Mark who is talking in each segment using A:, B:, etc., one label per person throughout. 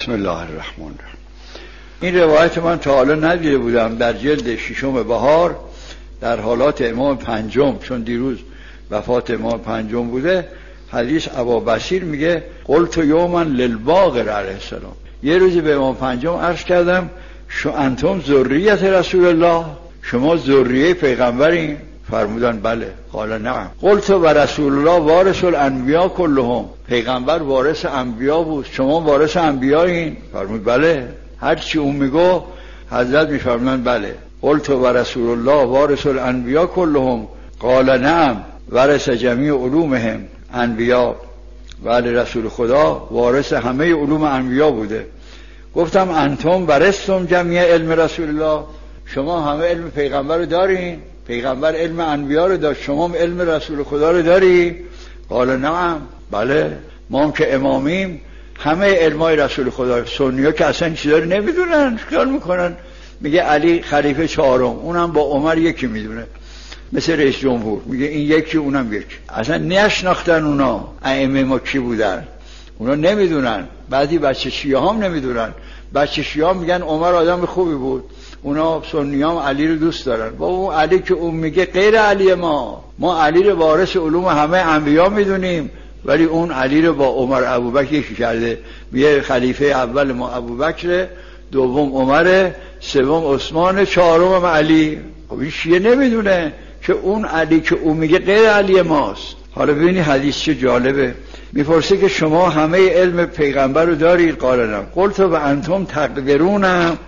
A: بسم الله الرحمن الرحیم. این روایت من تا حالا ندیده بودم. در جلد 6 بهار در حالات امام پنجم، چون دیروز وفات امام پنجم بوده، حدیث ابابصیر میگه قلت یوما للباقر علیه السلام، یه روزی به امام پنجم عرض کردم شو انتم ذریت رسول الله، شما ذریه پیغمبرین؟ فرمودن بله. قال نعم. قلت و رسول الله وارث الانبیاء کلهم، پیغمبر وارث انبیا بود، شما وارث انبیایین؟ فرمود بله. هر چی اون میگو حضرت میفرمودن بله. قلت و رسول الله وارث الانبیاء کلهم قال نعم ورث جمیع علومهم انبیا. ولی رسول خدا وارث همه علوم انبیا بوده. گفتم انتم ورثتم جمیع علم رسول الله، شما همه علم پیغمبر رو دارین؟ پیغمبر علم انبیا رو داشت، شما علم رسول خدا رو داری؟ قال نعم بله. ما هم که امامیم همه علمای رسول خدا. سنی‌ها که اصلا چیزا رو نمیدونن، خیال میکنن میگه علی خلیفه چهارم، اونم با عمر یکی میدونه، مثل رئیس جمهور میگه این یکی اونم یکی. اصلا نشناختن اونا ائمه ما کی بودن، اونا نمیدونن. بعضی بچه شیعه هم نمیدونن. بچه شیعه هم میگن عمر آدم خوبی بود، اونا سنی هم علی رو دوست دارن. با اون علی که اون میگه غیر علی ما علی رو وارث علوم همه انبیا میدونیم، ولی اون علی رو با عمر ابوبکر یکی کرده. میگه خلیفه اول ما ابوبکر، دوم عمر، سوم عثمان، چهارم هم علی. خب این شیعه نمیدونه که اون علی که اون میگه غیر علی ماست. حالا ببینید حدیث چه جالبه. میپرسه که شما همه علم پیغمبر رو دارید؟ قال نه. قلت و انتم تقدرون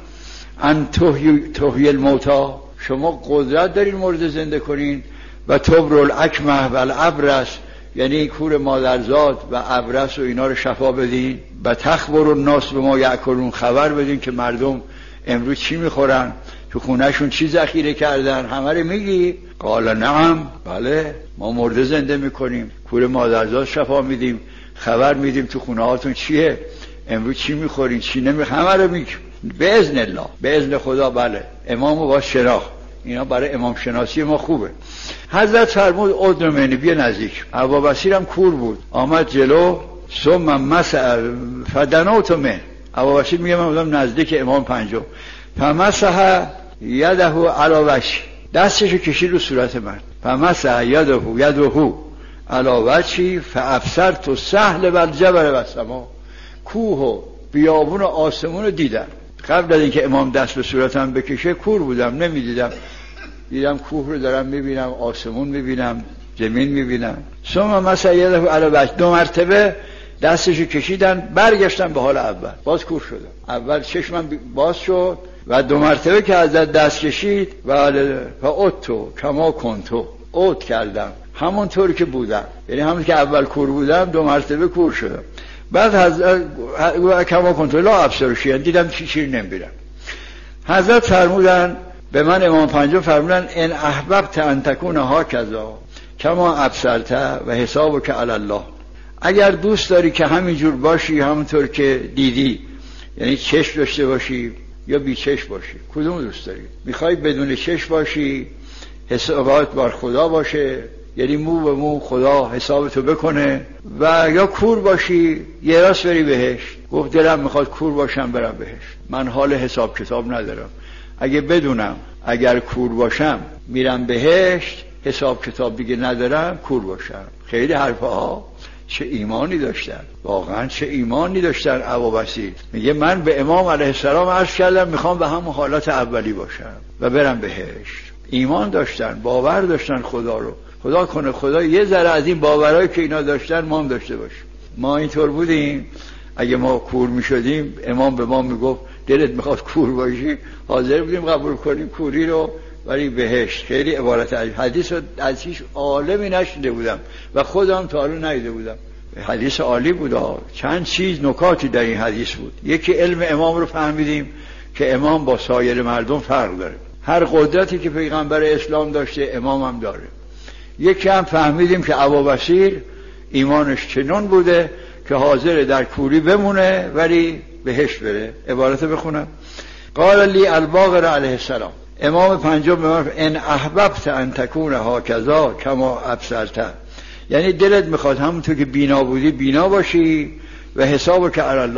A: ان تحیی الموتی، شما قدرت دارین مرده زنده کنین. و تبر الاکمه و الابرص، یعنی کور مادرزاد و ابرص و اینا رو شفا بدین. و تخبر الناس به ما یاکلون، خبر بدین که مردم امروز چی میخورن، تو خونهشون چی ذخیره کردن، همه رو میگی؟ قال نعم بله. ما مرده زنده میکنیم، کور مادرزاد شفا میدیم، خبر میدیم تو خونه هاتون چیه، امروز چی میخورین چی همه رو میگیم به اذن الله، به اذن خدا. بله. امامو با شناخت، اینا برای امام شناسی ما خوبه. حضرت فرمود ادن منی، بیا نزدیک. ابابصیر هم کور بود، آمد جلو. ثم مسح فدنوت من، ابابصیر میگه من بودم نزدیک امام پنجم. فمسح یده علی وجهی، دستشو کشید رو صورت من. فمسح یده علی وجهی فابصرت السهل والجبل والسما، کوه و بیابون و آسمون رو دیدم. قبل از اینکه امام دست به صورتم بکشه کور بودم، نمیدیدم. دیدم کوه رو دارم میبینم، آسمون میبینم، زمین میبینم. ثم مسح یده علی وجهی، 2 مرتبه دستشو کشیدن، برگشتم به حال اول، باز کور شدم. اول چشمم باز شد و 2 مرتبه که از دست کشید و اوتو کما کنتو، اوت کردم همونطور که بودم، یعنی همون که اول کور بودم 2 مرتبه کور شدم. بعد حضرت کما کنتو لا ابصر شیئا، دیدم چیزی نمیبینم. حضرت فرمودن به من، امام پنجم فرمودن ان احببت ان تکون هکذا کما ابصرت و حسابک علی الله، اگر دوست داری که همینجور باشی همونطور که دیدی، یعنی چشم داشته باشی یا بی چشم باشی، کدوم دوست داری؟ میخوای بدون چشم باشی، حسابات بر خدا باشه، یعنی مو به مو خدا حسابتو بکنه، و یا کور باشی یه راست بری بهشت؟ گفت دلم میخواد کور باشم برم بهشت، من حال حساب کتاب ندارم. اگه بدونم اگر کور باشم میرم بهشت، حساب کتاب دیگه ندارم، کور باشم. خیلی حرفها. چه ایمانی داشتن، واقعا چه ایمانی داشتن. ابابصیر میگه من به امام علیه السلام عرض کردم میخوام به همون حالات اولی باشم و برم بهشت. ایمان داشتن، باور داشتن خدا رو. خدا کنه خدا یه ذره از این باورایی که اینا داشتن ما هم داشته باشیم. ما اینطور بودیم اگه ما کور میشدیم، امام به ما میگفت دلت میخواد کور باشی، حاضر بودیم قبول کنیم کوری رو، ولی بهشت. خیلی عبارت حدیث رو از هیچ عالمی نشنیده بودم و خودم تا حالا ندیده بودم. حدیث عالی بود. چند چیز نکاتی در این حدیث بود. یکی علم امام رو فهمیدیم که امام با سایر مردم فرق داره، هر قدرتی که پیغمبر اسلام داشته امام هم داره. یکی هم فهمیدیم که ابابصیر ایمانش چنون بوده که حاضر در کوری بمونه ولی بهشت بره. عبارت بخونم. قال لی الباقر علیه السلام، امام پنجم به من ان احببت ان تکون هکذا کما ابصرت، یعنی دلت میخواد همونطور که بینا بودی بینا باشی، و حسابک علی الله،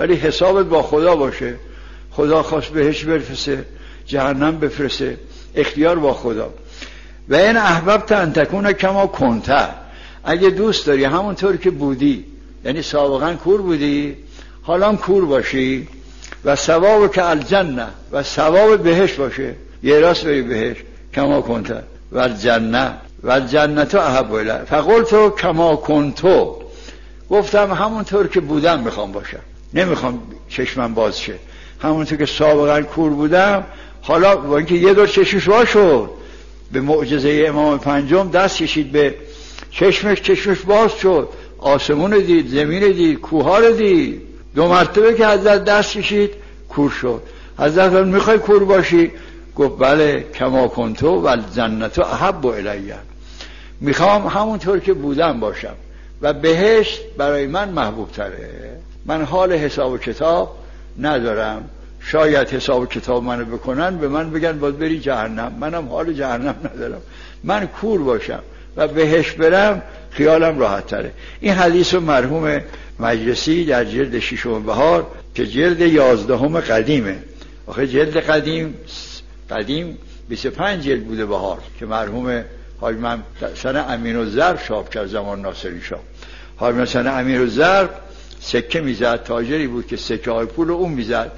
A: ولی حسابت با خدا باشه. خدا خواست بهش بفرسته، جهنم بفرسته، اختیار با خدا. و این احببت ان تکون کما کنت، اگه دوست داری همونطور که بودی، یعنی سابقا کور بودی حالا کور باشی، و ثواب که الجنه، و ثواب بهش باشه، یه راست بری بهش، کما کنت و الجنه و الجنت احب الی. فقلت کما کنتو، گفتم همونطور که بودم میخوام باشم، نمیخوام چشمم باز شه، همونطور که سابقا کور بودم حالا با اینکه یه دور چشمش وا شد، به معجزه امام پنجم دست کشید به چشمش باز شد، آسمون دید، زمین دید، کوها رو دید. 2 مرتبه که حضرت دست کشید کور شد. حضرت میخوای کور باشی؟ گفت بله، کما کنتو و الجنت احب الی، میخوام همونطور که بودم باشم و بهشت برای من محبوب تره. من حال حساب و کتاب ندارم، شاید حساب و کتاب منو بکنن به من بگن باید بری جهنم، منم حال جهنم ندارم، من کور باشم و بهشت برم خیالم راحت تره. این حدیث مرحوم مجلسی در جلد 6 بهار که جلد 11 قدیمه، آخه جلد قدیم 25 جلد بوده بهار، که مرحوم حاج من سن امین‌الضرب چاپ کرد، زمان ناصری شاه. حاج من سن امین‌الضرب سکه میزد، تاجری بود که سکه های پول اون میزد،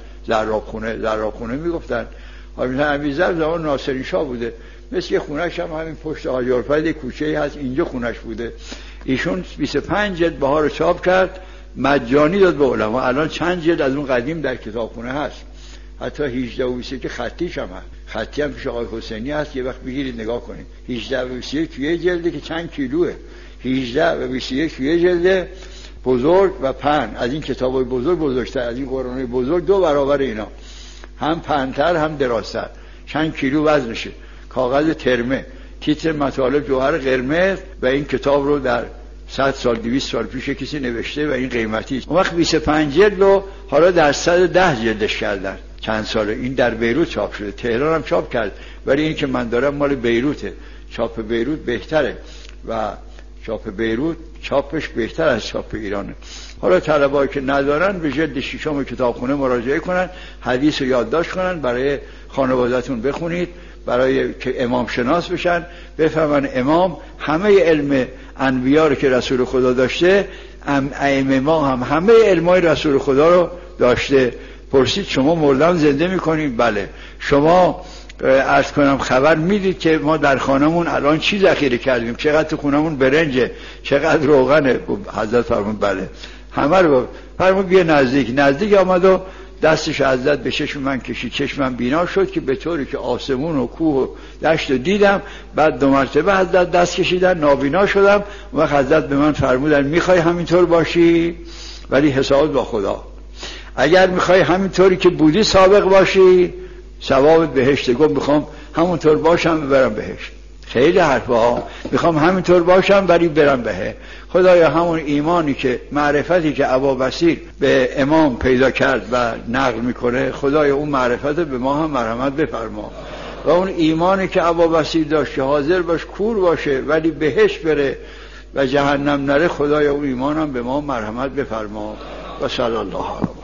A: زرابخونه میگفتن. حاج من سن امین‌الضرب زمان ناصری شاه بوده، مثل خونه‌ش هم همین پشت حاج عرفت کوچه‌ای هست، اینجا خونه‌ش بوده. ایشون 25 جلد بهار رو چاپ کرد، مجانی داد به علما. الان چند جلد از اون قدیم در کتابخونه هست، حتی 18 و 21 خطیش هم هست، خطی هم پیش آقای حسینی هست، یه وقت بگیرید نگاه کنید. 18 و 21 توی جلده که چند کیلوه، 18 و 21 توی جلده بزرگ و پهن، از این کتابای بزرگتر، از این قرآنای بزرگ 2 برابر اینا، هم پهن‌تر هم درازتر، چند کیلو وزنشه. کاغذ ترمه، تیتر مطالب جوهر قرمز، و این کتاب رو در 100 سال 200 سال پیش کسی نوشته و این قیمتی است. اون وقت 25 جلد رو حالا در 110 جلدش کردن چند ساله. این در بیروت چاپ شده، تهران هم چاپ کرد، ولی این که من دارم مال بیروته. چاپ بیروت بهتره و چاپ بیروت چاپش بهتر از چاپ ایرانه. حالا طلبه‌ای که ندارن به جلد 6 کتابخونه مراجعه کنن، حدیث رو یادداشت کنن، برای خانواده‌تون بخونید، برای که امام شناس بشن، بفهمن امام همه علم انبیا رو که رسول خدا داشته، ائمه ما هم همه علمای رسول خدا رو داشته. پرسید شما مردم زنده میکنید؟ بله. شما عرض کنم خبر میدید که ما در خانمون الان چی ذخیره کردیم، چقدر تو خونمون برنجه، چقدر روغنه؟ حضرت فرمود بله. همه رو فرمود بیا نزدیک آمد و دستش حضرت به چشم من کشید، چشمم بینا شد که به طوری که آسمون و کوه و دشت رو دیدم. بعد 2 مرتبه حضرت دست کشیدن، نابینا شدم. و حضرت به من فرمودن میخوای همینطور باشی ولی حسابت با خدا، اگر میخوای همینطوری که بودی سابق باشی ثوابت بهشت. گفت میخوام همونطور باشم و برم بهشت. خیلی حرفا، میخوام همینطور باشم ولی برم بهشت. خدایا همون ایمانی که معرفتی که ابابصیر به امام پیدا کرد و نقل میکنه، خدایا اون معرفت به ما هم مرحمت بفرما. و اون ایمانی که ابابصیر داشت که حاضر باش کور باشه ولی بهشت بره و جهنم نره، خدایا اون ایمانم به ما مرحمت بفرما. و صلی الله علیه